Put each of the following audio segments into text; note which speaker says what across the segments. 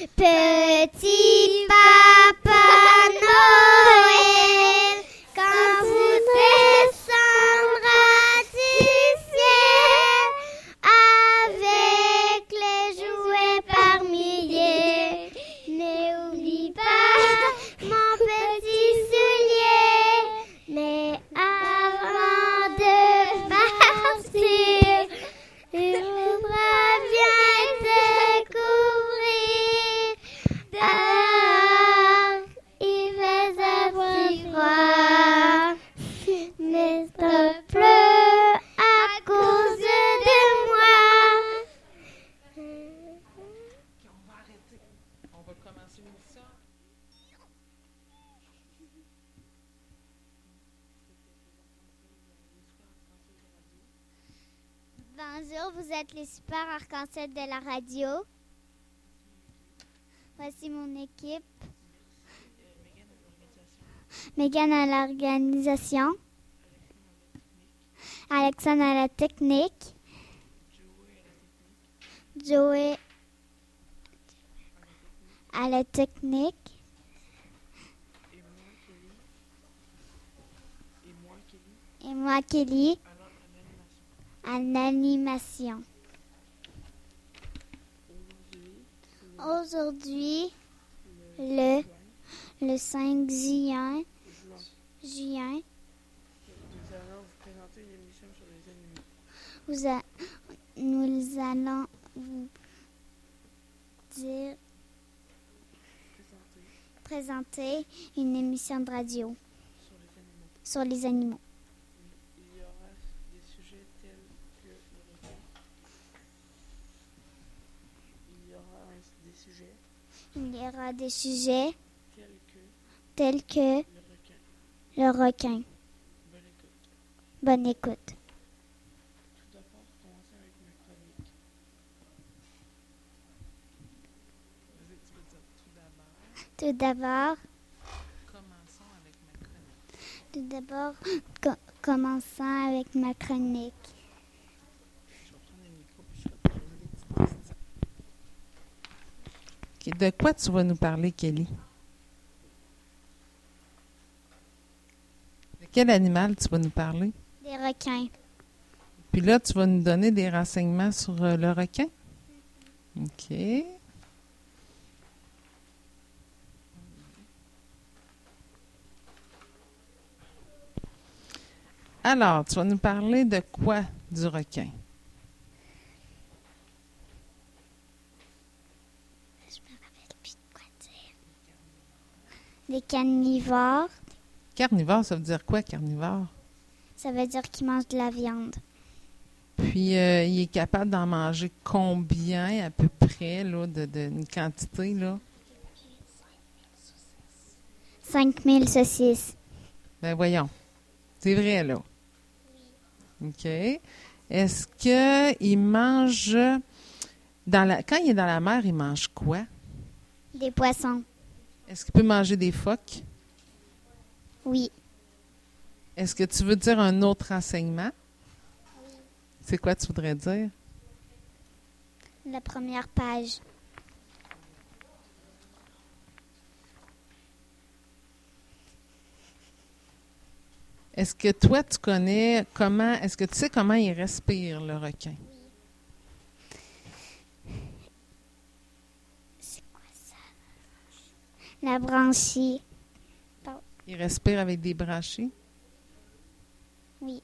Speaker 1: Petit Papa Noël, quand vous descendras du ciel, avec les jouets par milliers, n'oublie pas mon petit soulier, mais avant de partir, il voudra bien te couvrir. Dehors, il fait assez froid, mais ça pleut à cause de moi.
Speaker 2: On va arrêter. On va commencer l'émission.
Speaker 1: Bonjour, vous êtes les super arc-en-ciel de la radio. Voici mon équipe. Megan à l'organisation. Alexandre à la technique. Joey à la technique. Et moi, Kelly, à l'animation. Aujourd'hui, le 5 juin,
Speaker 2: Nous allons vous présenter une émission sur les animaux.
Speaker 1: nous allons vous présenter une émission de radio
Speaker 2: Sur les animaux.
Speaker 1: sur les animaux.
Speaker 2: Il y aura des sujets tels que le requin.
Speaker 1: Il y aura des sujets
Speaker 2: tels que
Speaker 1: tels que
Speaker 2: le requin.
Speaker 1: le requin.
Speaker 2: Bonne écoute.
Speaker 1: Bonne écoute.
Speaker 2: Tout d'abord, commençons avec ma chronique. Vas-y, tu peux dire tout d'abord.
Speaker 1: Tout d'abord, commençons avec ma chronique.
Speaker 2: Je vais prendre le micro puis je vais te poser des petites questions. OK, de quoi tu vas nous parler, Kelly? De quel animal tu vas nous parler?
Speaker 1: Des requins.
Speaker 2: Puis là, tu vas nous donner des renseignements sur le requin? OK. Alors, tu vas nous parler de quoi du requin?
Speaker 1: Je me rappelle plus de quoi dire. Des carnivores,
Speaker 2: Carnivore, ça veut dire quoi, carnivore?
Speaker 1: ça veut dire qu'ils mangent de la viande.
Speaker 2: Puis, il est capable d'en manger combien, à peu près, là, une quantité, là?
Speaker 1: 5000 saucisses.
Speaker 2: Ben voyons. C'est vrai, là. OK. Est-ce qu'il mange... Quand il est dans la mer, il mange quoi?
Speaker 1: Des poissons.
Speaker 2: Est-ce qu'il peut manger des phoques?
Speaker 1: Oui.
Speaker 2: Est-ce que tu veux dire un autre renseignement? C'est quoi tu voudrais dire?
Speaker 1: La première page.
Speaker 2: Est-ce que toi, tu connais comment... Est-ce que tu sais comment il respire, le requin?
Speaker 1: C'est quoi ça? La branchie.
Speaker 2: Il respire avec des branchies?
Speaker 1: Oui.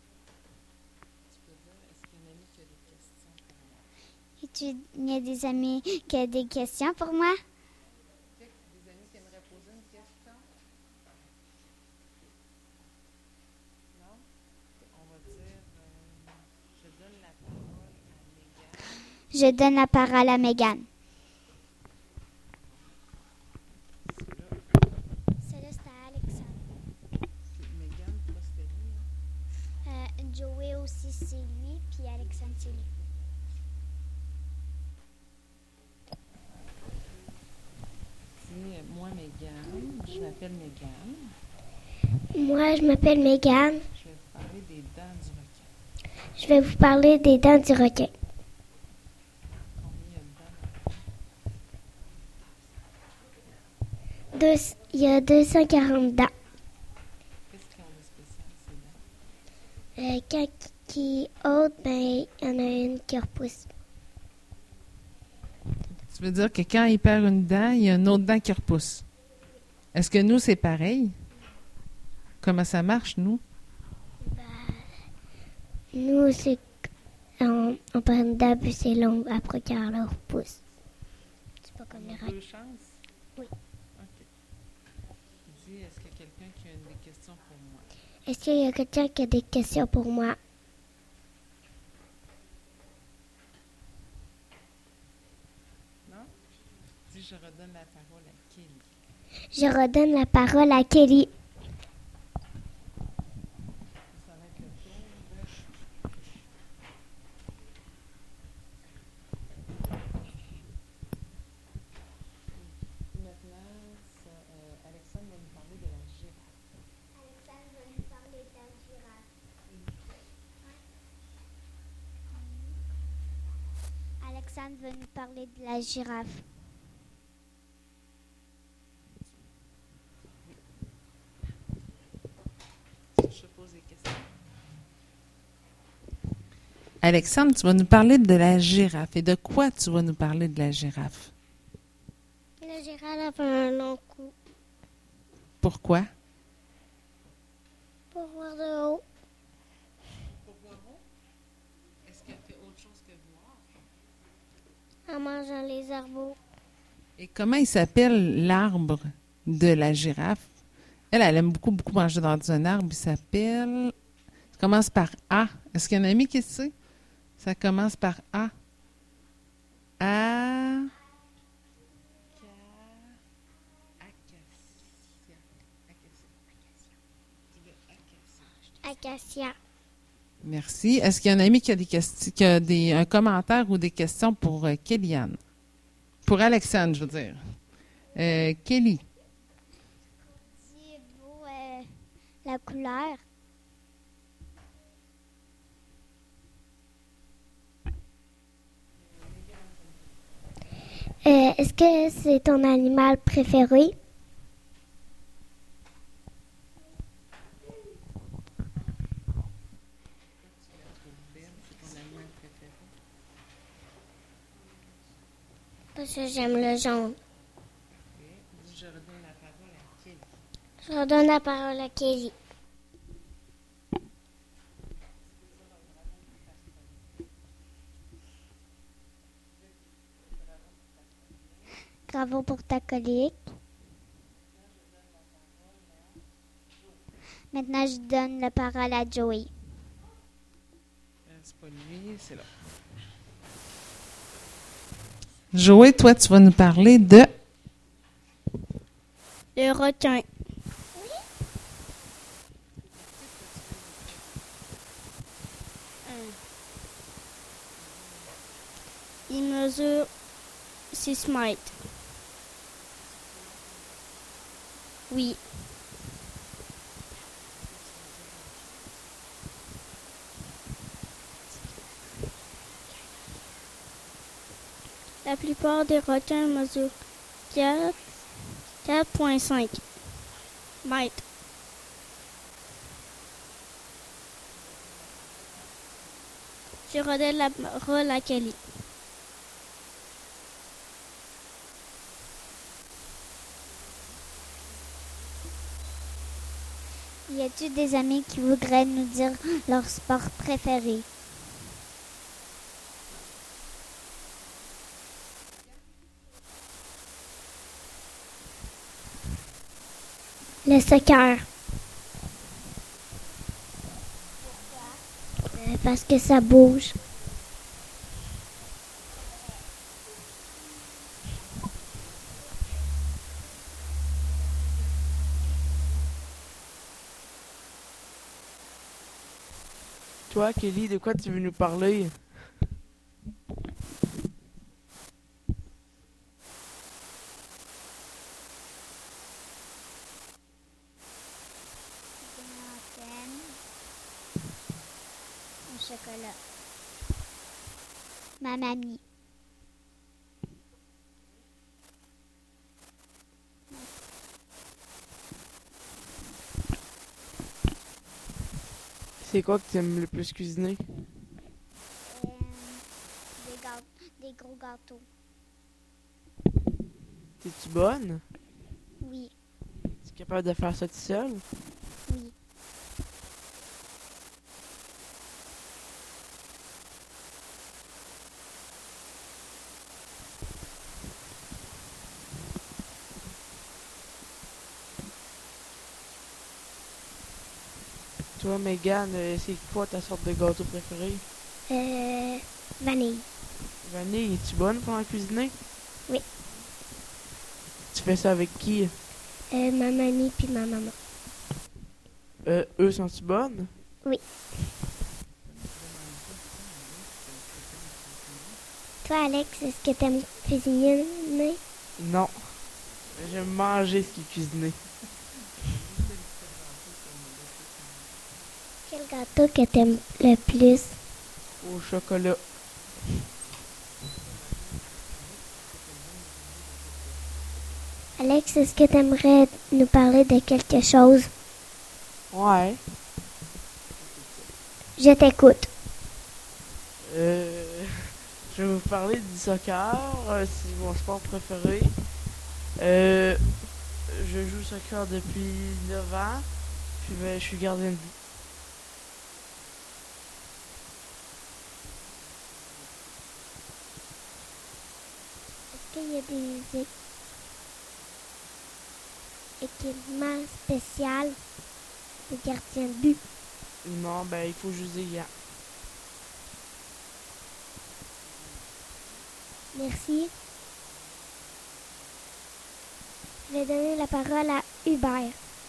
Speaker 1: Il y a des amis qui ont des questions pour moi?
Speaker 2: Des amis qui aimeraient poser une question? Non? On va dire, je donne la parole à Mégane.
Speaker 1: Je donne la parole à Mégane. Celle-là, c'est à Alexandre.
Speaker 2: Mégane, toi, c'était lui, hein?
Speaker 1: Joey aussi, c'est lui, puis Alexandre, c'est lui.
Speaker 2: Moi, Mégane. Je m'appelle Mégane.
Speaker 1: Moi, je m'appelle Mégane.
Speaker 2: Je vais vous parler des dents du requin.
Speaker 1: Je vais vous parler des dents du requin.
Speaker 2: Combien il y a de dents?
Speaker 1: il y a 240 dents.
Speaker 2: Qu'est-ce qu'ils ont de spécial, ces dents?
Speaker 1: Quand qui est haute, ben, il y en a une qui repousse.
Speaker 2: Tu veux dire que quand il perd une dent, il y a une autre dent qui repousse. Est-ce que nous, c'est pareil? Comment ça marche, nous?
Speaker 1: Nous, c'est on perd une dent, puis c'est long après qu'elle leur repousse. C'est pas comme les rats.
Speaker 2: Deux chances?
Speaker 1: Oui.
Speaker 2: OK. Dis, est-ce qu'il y a quelqu'un qui a des questions pour moi?
Speaker 1: Est-ce qu'il y a quelqu'un qui a des questions pour moi?
Speaker 2: Non? Dis, je redonne la parole à Kelly.
Speaker 1: Je redonne la parole à Kelly.
Speaker 2: Ça va être le tour de... Maintenant, Alexandre va nous parler de la girafe.
Speaker 1: Alexandre va nous parler de la girafe. Alexandre va nous parler de la girafe.
Speaker 2: Je pose des questions. Alexandre, tu vas nous parler de la girafe. Et de quoi tu vas nous parler de la girafe?
Speaker 1: La girafe a un long cou.
Speaker 2: Pourquoi?
Speaker 1: Pour voir de haut.
Speaker 2: Pour voir où? Est-ce qu'elle fait autre chose que voir?
Speaker 1: En mangeant les arbres.
Speaker 2: Et comment il s'appelle l'arbre de la girafe? Elle aime beaucoup, beaucoup manger dans un arbre. Il s'appelle... Ça commence par A. Est-ce qu'il y a un ami qui sait? Ça commence par A. A...
Speaker 1: Acacia.
Speaker 2: Merci. Est-ce qu'il y a un ami qui a des questions, un commentaire ou des questions pour Kellyanne? Pour Alexandre, je veux dire. Kelly.
Speaker 1: C'est beau la couleur. Est-ce que c'est ton animal préféré? Parce que j'aime le jaune.
Speaker 2: Je redonne la parole à Kelly.
Speaker 1: Je redonne la parole à Kelly. Bravo pour ta colique. Maintenant, je donne la parole à Joey.
Speaker 2: C'est pas lui, c'est là. Joey, toi, tu vas nous parler de...
Speaker 3: Le requin. Il mesure 6 mètres. Oui. La plupart des requins mesurent 4,5 mètres. Je redonne la parole à Kelly.
Speaker 1: Y a-t-il des amis qui voudraient nous dire leur sport préféré? Le soccer. Parce que ça bouge.
Speaker 4: Toi, Kelly, de quoi tu veux nous parler?
Speaker 1: Au chocolat. Ma mamie.
Speaker 4: C'est quoi que tu aimes le plus cuisiner?
Speaker 1: Des gros gâteaux.
Speaker 4: T'es-tu bonne?
Speaker 1: Oui,
Speaker 4: Tu es capable de faire ça tout seul?
Speaker 1: oui.
Speaker 4: Toi, Megan, c'est quoi ta sorte de gâteau préféré?
Speaker 1: Vanille.
Speaker 4: Vanille, es-tu bonne pour en cuisiner?
Speaker 1: Oui.
Speaker 4: Tu fais ça avec qui?
Speaker 1: Ma mamie puis ma maman.
Speaker 4: Eux, sont-tu bonnes?
Speaker 1: Oui. Toi, Alex, est-ce que t'aimes cuisiner?
Speaker 4: Non. J'aime manger ce qui est cuisiné.
Speaker 1: Quel gâteau que t'aimes le plus?
Speaker 4: Au chocolat.
Speaker 1: Alex, est-ce que t'aimerais nous parler de quelque chose?
Speaker 4: Ouais.
Speaker 1: Je t'écoute.
Speaker 4: Je vais vous parler du soccer. C'est mon sport préféré. Je joue au soccer depuis 9 ans. Puis je suis gardien de but.
Speaker 1: Est-ce qu'il y a des équipements spéciaux de gardien de but?
Speaker 4: Non, ben il faut juste des gants.
Speaker 1: Merci. Je vais donner la parole à Hubert.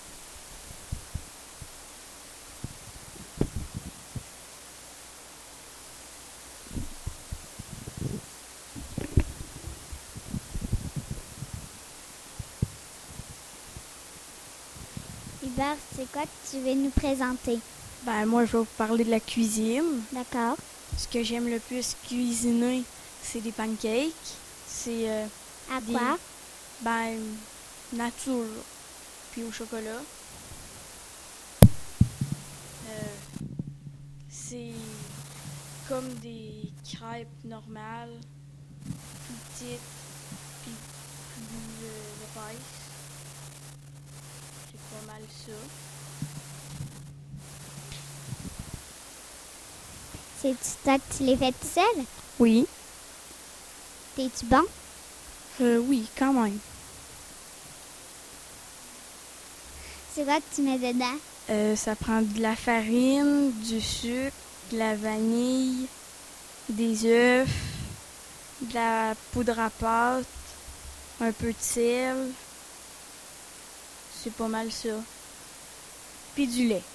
Speaker 1: Hubert, c'est quoi que tu veux nous présenter?
Speaker 5: Ben, moi, je vais vous parler de la cuisine.
Speaker 1: D'accord.
Speaker 5: Ce que j'aime le plus cuisiner, c'est des pancakes. C'est,
Speaker 1: À
Speaker 5: des-
Speaker 1: quoi?
Speaker 5: ben, nature, puis au chocolat. C'est comme des crêpes normales, plus petites, puis plus épaisses. C'est pas mal ça.
Speaker 1: C'est toi que tu les fais tout seul?
Speaker 5: Oui.
Speaker 1: T'es-tu bon?
Speaker 5: Oui, quand même.
Speaker 1: C'est quoi que tu mets dedans?
Speaker 5: Ça prend de la farine, du sucre, de la vanille, des œufs, de la poudre à pâte, un peu de sel. C'est pas mal ça. Puis du lait.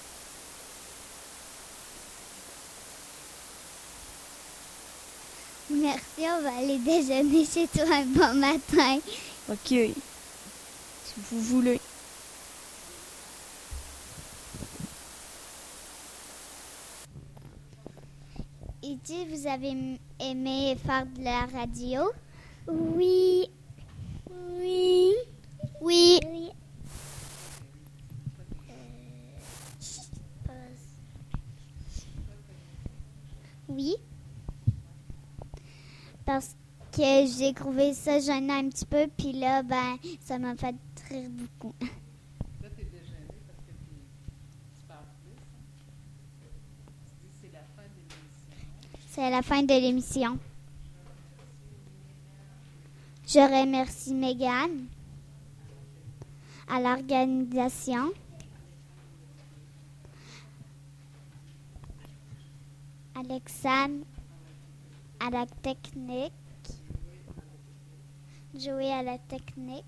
Speaker 1: Merci, on va aller déjeuner chez toi un bon matin.
Speaker 5: OK. Si vous voulez.
Speaker 1: Et tu, vous avez aimé faire de la radio? Oui. Oui. Oui. Oui. Parce que j'ai trouvé ça gênant un petit peu, puis là, ben, ça m'a fait rire beaucoup.
Speaker 2: Là, t'es déjeuné parce que tu parles plus. Tu dis que c'est la fin de l'émission.
Speaker 1: C'est la fin de l'émission. Je remercie Megan à l'organisation, Alexandre à la technique, Joey à la technique.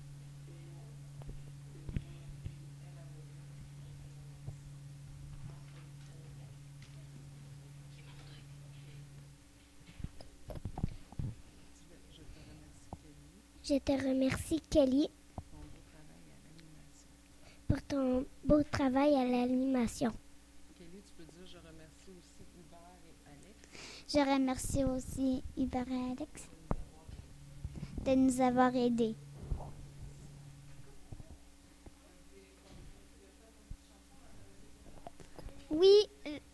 Speaker 1: Je te remercie, Kelly, pour ton beau travail à l'animation.
Speaker 2: Kelly, tu peux dire je remercie aussi Hubert et Alex.
Speaker 1: Je remercie aussi Hubert et Alex de nous avoir aidés. Oui.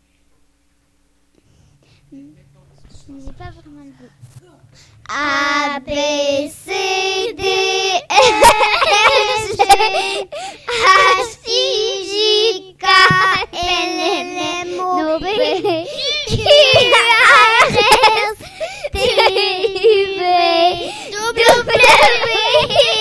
Speaker 1: J'ai pas vraiment le goût. A, B, C, D, E, F, G, H, I, J, K, L, M, N, O, P, Q, R, S, T, U, V, W,